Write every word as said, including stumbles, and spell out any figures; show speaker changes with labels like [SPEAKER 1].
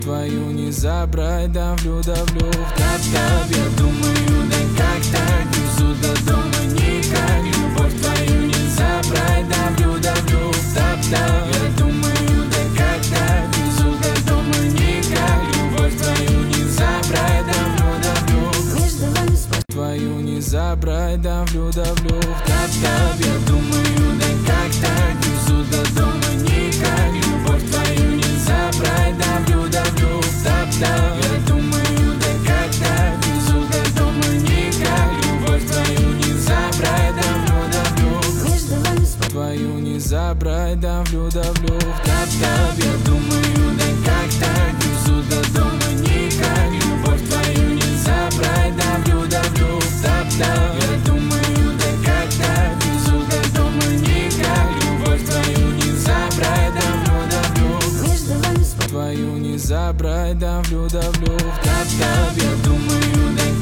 [SPEAKER 1] Твою не забрать, давлю, давлю в тап-тап. Я думаю, да как так, везу до дома никак. Любовь твою не забрать, давлю, давлю в тап-тап. Я думаю, да как так, везу до дома никак. Любовь твою не забрать, давлю, давлю между вами спать. Твою не забрать, давлю, давлю в тап-тап. Я думаю, да как так, везу до дома никак. Любовь твою не забрать, давлю, давлю в тап-тап. Я думаю, да как так, везу до дома никак. Любовь твою не забрать, давлю, давлю между вами спать. Твою не забрать, давлю, давлю в тап-тап. Я думаю, да как так, везу до дома никак. Любовь твою не забрать, давлю, давлю в тап-тап. Я думаю, да как так, везу до дома никак. Любовь твою не забрать, давлю, давлю между вами спать. Твою не забрать, давлю, давлю в тап-тап. Я думаю, да